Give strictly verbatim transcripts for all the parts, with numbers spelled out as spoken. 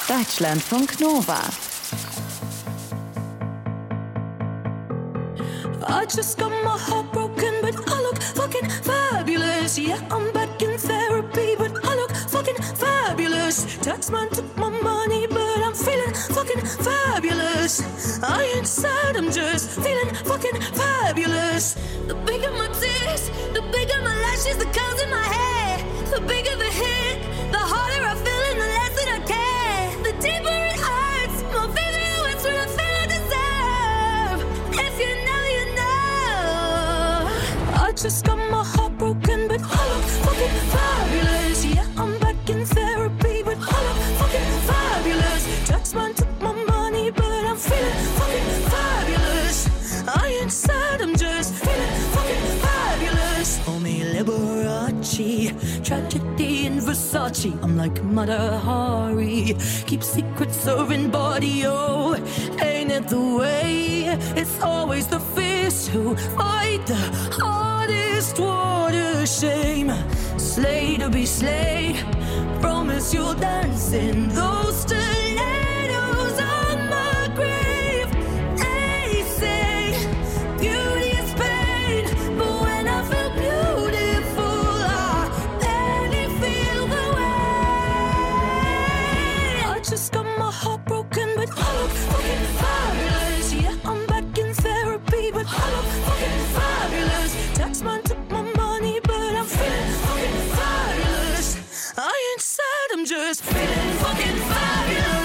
Deutschlandfunk Nova. I just got my heart broken, but I look fucking fabulous. Yeah, I'm back in therapy, but I look fucking fabulous. Taxman took my money, but I'm feeling fucking fabulous. I ain't sad, I'm just feeling fucking fabulous. The bigger my tears, the bigger my lashes, the curls in my hair. The bigger the hit, the harder I feel and the less that I care. The deeper it hurts, my favorite words when I feel I deserve. If you know, you know. I just got my heart broken, but I look fucking fabulous. Yeah, I'm back in therapy, but I look fucking fabulous. Taxman took my money, but I'm feeling fucking fabulous. I ain't sad, I'm just feeling fucking fabulous. Homie Liberace, tragedy in Versace. I'm like Mother Hari, keep secrets serving body. Oh, ain't it the way? It's always the fierce who fight the hardest. What a shame. Slay to be slayed. Promise you'll dance in those stilettos on my grave. They say beauty is pain, but when I feel beautiful, I barely feel the way. I just got my heart broken, but I look fucking fabulous. Yeah, I'm back in therapy, but I look fucking fabulous. Taxman took my money, but I'm feeling fucking fabulous. I ain't sad, I'm just feeling fucking fabulous.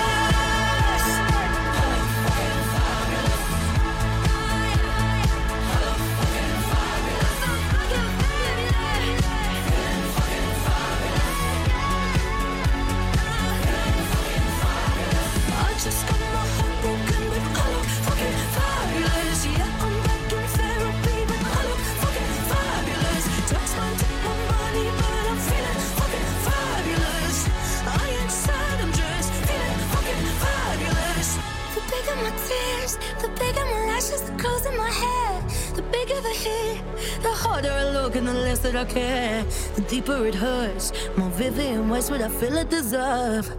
I just got my heart broken, but I look fucking fabulous. Yeah, I'm back in therapy, but I look fucking fabulous. Taxman took my money, but I'm feeling fucking fabulous. I ain't sad, I'm just feeling fucking fabulous. The bigger my tears, the bigger my lashes, the curls in my hair. The bigger the hit, the harder I look and the less that I care. The deeper it hurts, more vivid and worse what I feel I deserve.